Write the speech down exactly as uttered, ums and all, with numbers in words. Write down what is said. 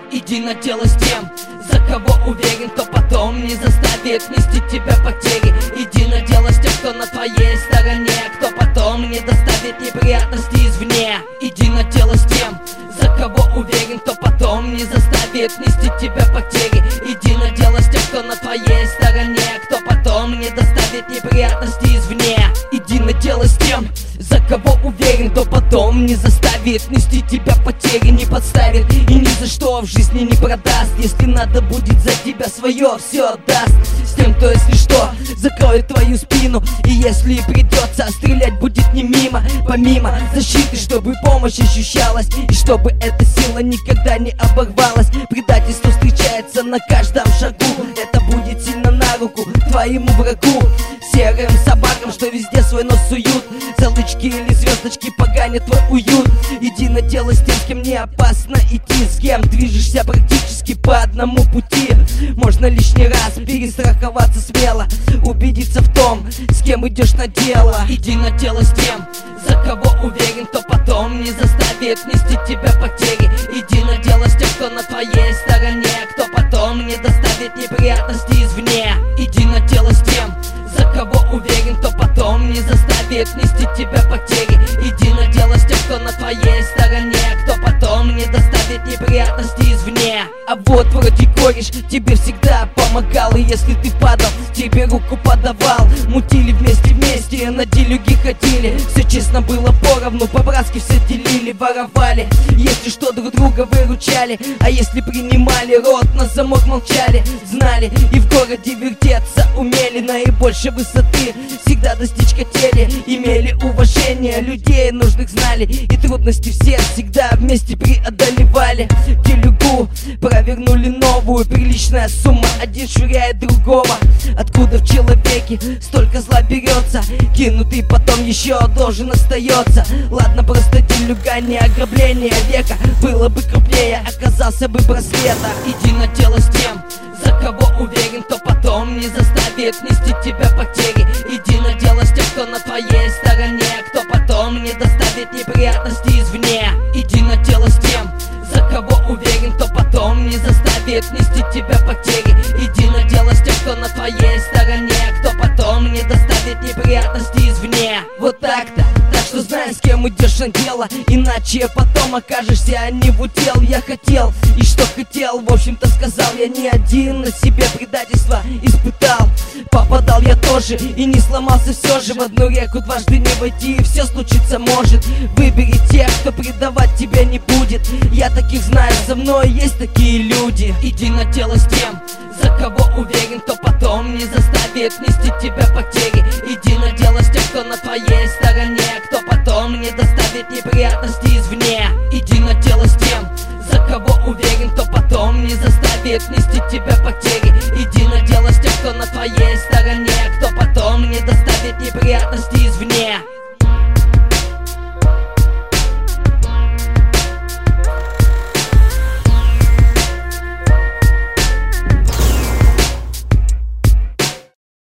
Иди на дело с тем, за кого уверен, кто потом не заставит нести тебя потери. Иди на дело с тем, кто на твоей стороне, кто потом не доставит неприятности извне. Иди на дело с тем, за кого уверен, кто потом не заставит нести тебя потери. Иди на дело с тем, кто на твоей стороне, кто потом не доставит неприятности извне. Иди на дело с тем, за кого уверен, кто потом не заставит нести тебя потери, не подставит и ни за что в жизни не продаст. Если надо будет, за тебя свое все отдаст. С тем, кто, если что, закроет твою спину, и если придется, стрелять будет не мимо, помимо защиты, чтобы помощь ощущалась, и чтобы эта сила никогда не оборвалась. Предательство встречается на каждом шагу, это будет сильно на руку твоему врагу, серым собакам, что везде свой нос суют. Залычки или звездочки поганят твой уют. Иди на дело с тем, с кем не опасно идти, с кем движешься практически по одному пути. Можно лишний раз перестраховаться смело, убедиться в том, с кем идешь на дело. Иди на дело с тем, за кого уверен, кто потом не заставит нести тебя потери. Иди на дело с тем, кто на твоей стороне, кто потом не доставит неприятности извне. Иди на дело с тем, за кого уверен, кто потом не заставит нести тебя потери. Иди на дело с тем, кто на твоей стороне, кто потом не доставит неприятности извне. А вот вроде кореш тебе всегда помогал, и если ты падал, тебе руку подавал. Мутили вместе вместе, на делюги ходили, все честно было поровну, по-братски все делили, воровали. Если что, друг друга выручали, а если принимали, рот на замок молчали. Знали и в городе вертеться умели, наибольшей высоты всегда достичь хотели. Имели уважение, людей нужных знали, и трудности все всегда вместе преодолевали. Делюгу провернули новую, приличная сумма, один швыряет другого. Откуда в человеке столько зла берется, кинутый потом еще должен остается. Ладно, просто делюга, не ограбление века, было бы крупнее, оказался бы браслета. Иди на дело с тем, за кого уверен, кто потом не заставит нести тебя потери. Иди на дело с тем, кто на твоей стороне, кто потом не доставит неприятности извне. Иди на дело с тем, за кого уверен, кто потом не заставит нести тебя потери. Иди на дело с тем, кто на твоей стороне, кто потом не доставит неприятности извне. Вот так-то. Так что знай, с кем идешь на дело, иначе потом окажешься не в удел. Я хотел и что хотел, в общем-то сказал. Я не один на себе предательство испытал, попадал я тоже и не сломался все же. В одну реку дважды не войти, и все случиться может. Выбери тех, кто предавать тебя не будет. Я таких знаю, со мной есть такие люди. Иди на дело с тем, за кого уверен, кто потом не заставит нести тебя потери. Иди на дело с тем, кто на твоей стороне, кто потом не доставит неприятности извне. Иди на дело с тем, за кого уверен, кто потом не заставит нести тебя потери. Иди на дело с тем, кто на твоей стороне, кто потом не доставит неприятности